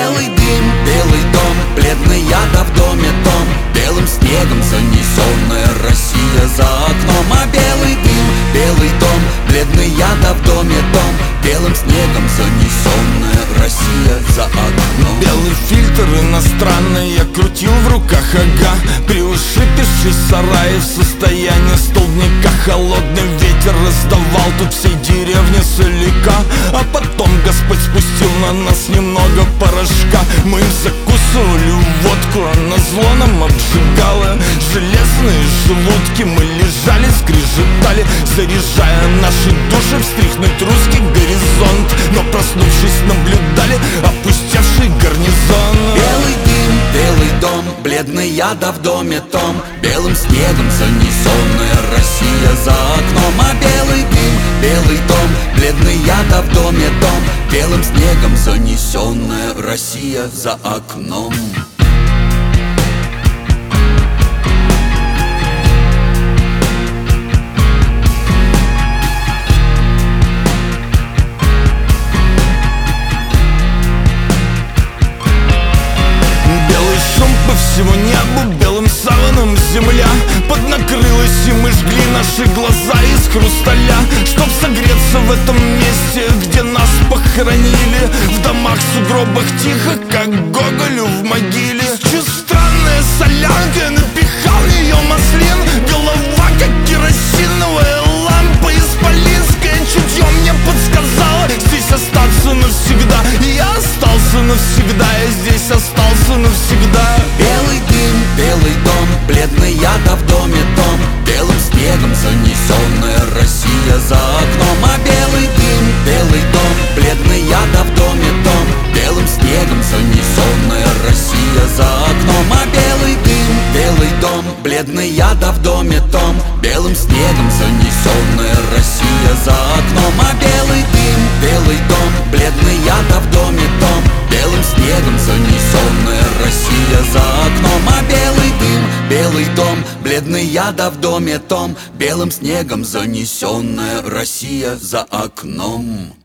Белый дым, белый дом, бледный яда в доме том, белым снегом занесенная Россия за окном. А белый дым, белый дом, бледный яда в доме том, белым снегом занесенная Россия за окном. Белый фильтр иностранный я крутил в руках, ага. При уши пиши сарай в состоянии столбняка. Холодный ветер раздавал тут всей деревне солика. А потом Господь спустил на нас немного порошка. Мы им закусывали водку, а назло нам обжигало железные желудки. Мы лежали, скрежетали, заряжая наши души встряхнуть русский горизонт. Но проснувшись, наблюдали опустевший гарнизон. Белый дым, белый дом, бледный яда в доме том, белым снегом занесенная Россия за окном. А белый дым, белый дом, бледный яда в доме том, белым снегом занесенная Россия за окном. По всему небу белым саваном земля поднакрылась, и мы жгли наши глаза из хрусталя, чтоб согреться в этом месте, где нас похоронили. В домах, сугробах тихо, как Гоголю в могиле. Чуть странная солянка, напихал в нее маслин. Голова, как керосиновая лампа исполинская. Чутье мне подсказало здесь остаться навсегда. И я остался навсегда, я здесь остался навсегда. Белый дым, белый дом, бледный яда в доме том, белым снегом занесенная Россия за окном. А белый дым, белый дом, бледный яда в доме том, белым снегом занесенная Россия за окном. А белый дым, белый дом, бледный яда в доме том, белым снегом занесенная Россия за окном. А белый дым, белый дом, бледный яда в доме том, белым снегом занесенная Россия за окном. А белый дым, белый дом, бледный яда в доме том, белым снегом занесенная Россия за окном.